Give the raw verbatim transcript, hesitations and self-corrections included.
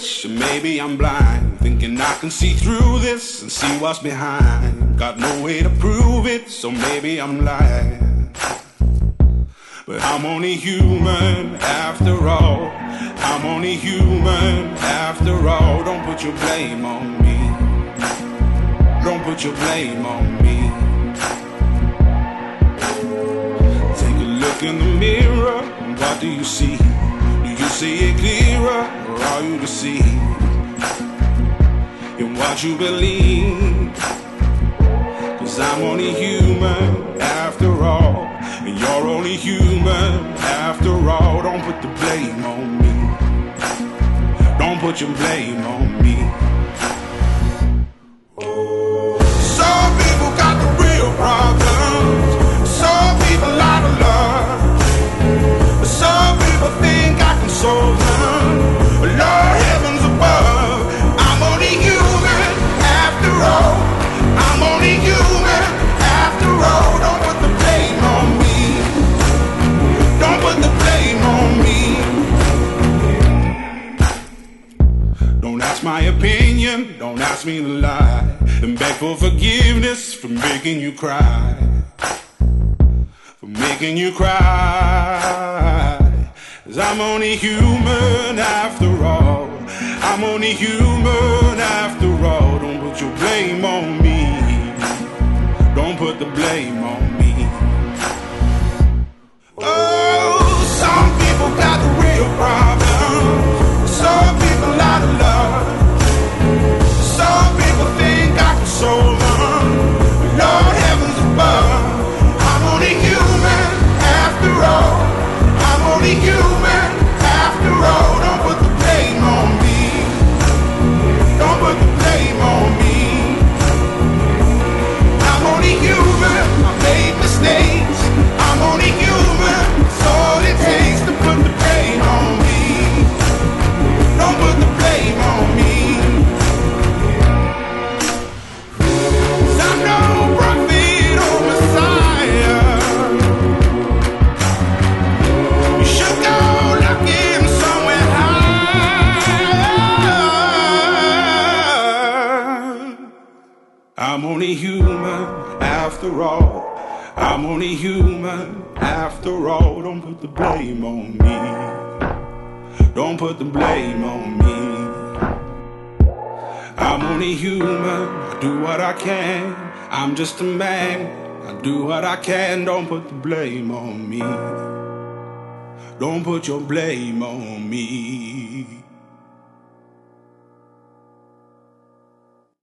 switch, and maybe I'm blind, thinking I can see through this and see what's behind. Got no way to prove it, so maybe I'm lying. But I'm only human after all. I'm only human after all. Don't put your blame on me. Don't put your blame on me. Take a look in the mirror, and what do you see? Do you see it clearer, or are you deceived in what you believe? 'Cause I'm only human after all, and you're only human after all. Don't put the blame on me. Don't put your blame on me. Some people got the real problems. Some people out of love. Some people think I can solve them. Lord heavens above, I'm only human after all. I'm only human after all. Don't put the blame on me. Don't put the blame on me. Don't ask my opinion, don't ask me to lie, and beg for forgiveness for making you cry. For making you cry. 'Cause I'm only human after all. I'm only human after all. Don't put your blame on me. Don't put the blame on me. Oh, some people got the real problems. Some people out of love. Some people think I can solve them. Lord heavens above, I'm only human after all. I'm only human after all. Don't put the blame on me. Don't put the blame on me. I'm only human. I made mistakes. I'm only human. It's all it takes to put the blame on me. Don't put the blame on me. 'Cause I'm no prophet or Messiah. You should go looking somewhere high. I'm only human after all. I'm only human after all. Don't put the blame on me. Don't put the blame on me. I'm only human. I do what I can. I'm just a man. I do what I can. Don't put the blame on me. Don't put your blame on me.